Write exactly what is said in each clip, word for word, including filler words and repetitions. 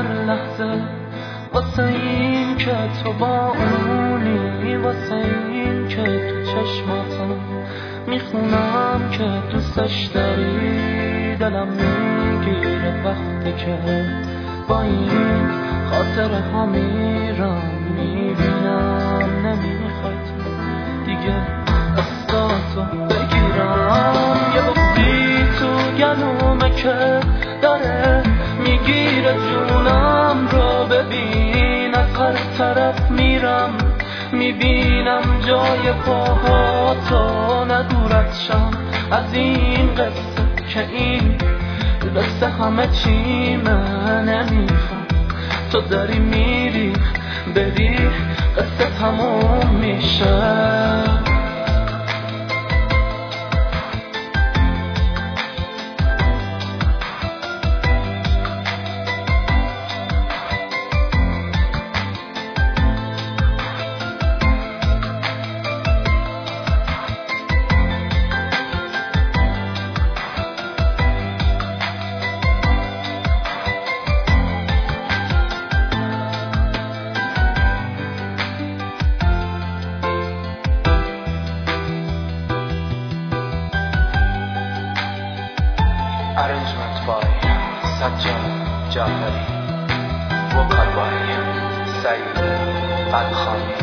هر لحظه، واسه این که تو با اونی، واسه این که تو چشماتم میخونم که دوستش داری. دلم میگیره وقتی که با این خاطره ها میرم، میبینم نمیخوای تو دیگه دستاتو بگیرم. یه بغضی تو گلومه که داره میگیره جونم رو، ببین از هر طرف میرم میبینم جای پاهاتو. ندورت شم از این قصه که این قصه همه چیمه. نمیخوام تو داری میری بری قصه تموم میشه. Arrangement by Sajjad Jafari, vocal by Saeed Alkhani.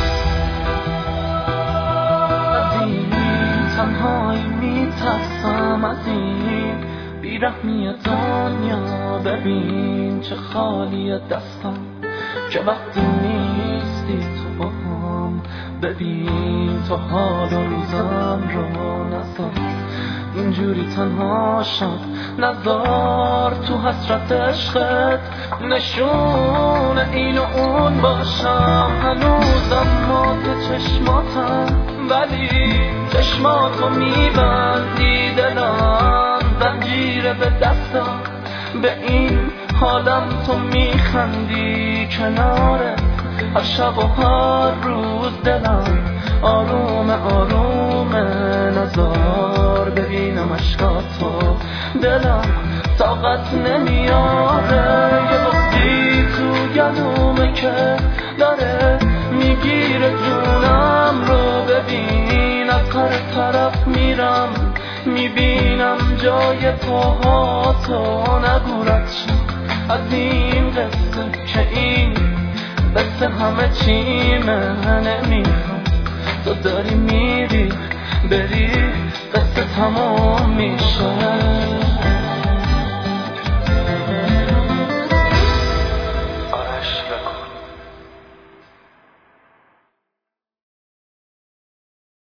از این تنهایی میترسم، از این بیرحمی دنیا. ببین چه خالی دستم که وقتی نیستی تو با هم. ببین تو حال و روزم رو نذار اینجوری تنها شد، نذار تو حسرت عشقت نشون این و اون باشم. هنوزم مات چشماتم ولی چشماتو میبندی، دلم زنجیره به دستم، به این حالم تو میخندی کناره. هر شب و هر روز دلم آروم آروم، نزار ببینم اشکاتو، دلم طاقت نمیاره. یه بغضی تو گلومه که داره میگیره جونم رو، ببین از هر طرف میرم میبینم جای پاهاتو. نگورت شم از این قصه که این قصه همه چیمه. نمیخوام تو داری میری بری قصه تمام میشه.